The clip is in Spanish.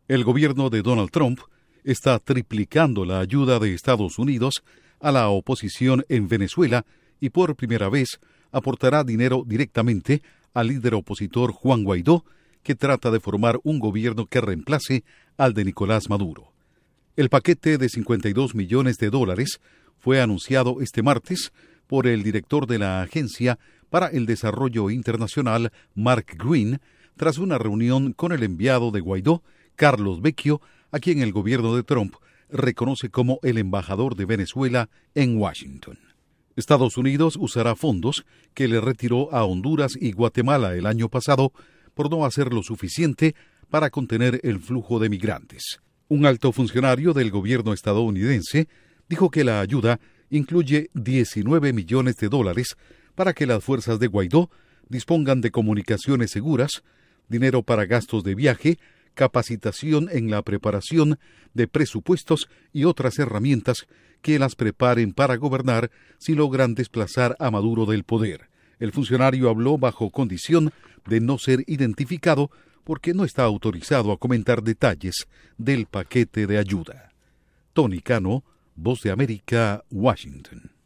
El gobierno de Donald Trump está triplicando la ayuda de Estados Unidos a la oposición en Venezuela y por primera vez aportará dinero directamente al líder opositor Juan Guaidó, que trata de formar un gobierno que reemplace al de Nicolás Maduro. El paquete de $52 millones fue anunciado este martes por el director de la Agencia para el Desarrollo Internacional, Mark Green, tras una reunión con el enviado de Guaidó, Carlos Vecchio, a quien el gobierno de Trump reconoce como el embajador de Venezuela en Washington. Estados Unidos usará fondos que le retiró a Honduras y Guatemala el año pasado por no hacer lo suficiente para contener el flujo de migrantes. Un alto funcionario del gobierno estadounidense dijo que la ayuda incluye $19 millones para que las fuerzas de Guaidó dispongan de comunicaciones seguras, dinero para gastos de viaje, capacitación en la preparación de presupuestos y otras herramientas que las preparen para gobernar si logran desplazar a Maduro del poder. El funcionario habló bajo condición de no ser identificado porque no está autorizado a comentar detalles del paquete de ayuda. Tony Cano, Voz de América, Washington.